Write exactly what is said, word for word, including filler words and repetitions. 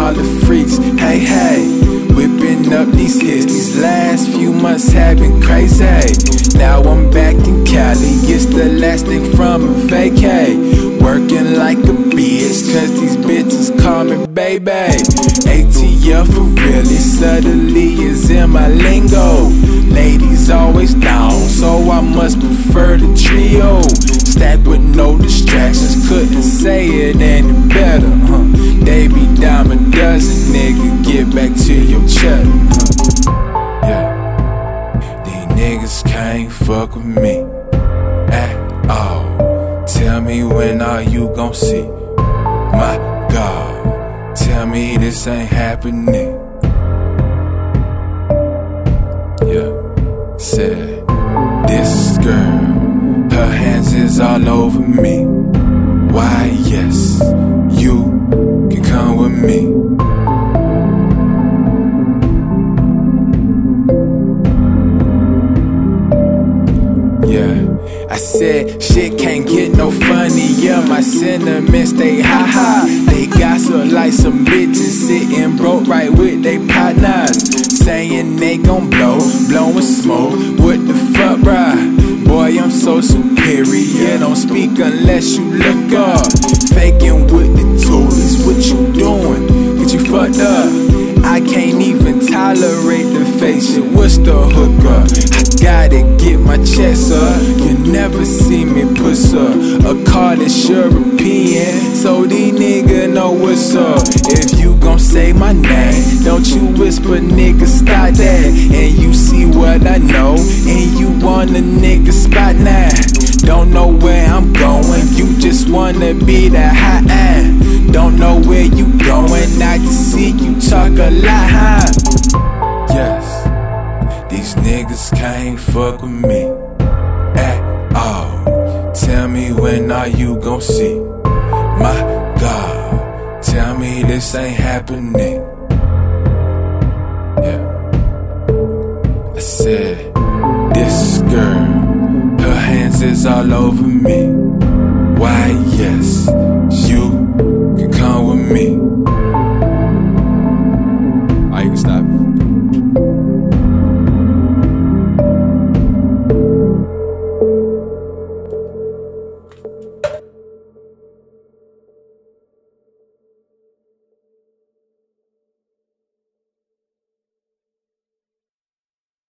all the freaks. Hey, hey, whipping up these hits. These last few months have been crazy. Now I'm back in Cali, it's the last thing from a vacay. Working like a bitch, cause these bitches call me baby. A T F for really, suddenly is in my lingo. Ladies always down, so I must prefer the trio. Stacked with no distractions, couldn't say it any better, huh? They be dime a dozen, nigga, get back to your cheddar, huh? Yeah, these niggas can't fuck with me at all. Tell me when are you gon' see? My God, tell me this ain't happening. Yeah, said this girl, her hands is all over me. Why, yes, you can come with me. Yeah, I said shit can't get no funnier. My sentiments stay high high. They gossip like some bitches sitting broke right with they partners, saying they gon' blow, blowing smoke. What the fuck, bruh? Boy, I'm so superior. Don't speak unless you look up. Faking with the toolies, what you doing? Get you fucked up. I can't even tolerate the face shit. What's the hookup? I gotta get my chest up. You never see me push up a car that's European, so these niggas know what's up. If you gon' say my name, don't you whisper, nigga, stop that. And you see what I know, and you want a nigga spot now. Don't know where I'm going, you just wanna be the high end. Don't know where you going, I can see you talk a lot, huh? Yes, these niggas can't fuck with me at all. Tell me when are you gon' see? My God, tell me this ain't happening. Yeah, I said this girl, her hands is all over me.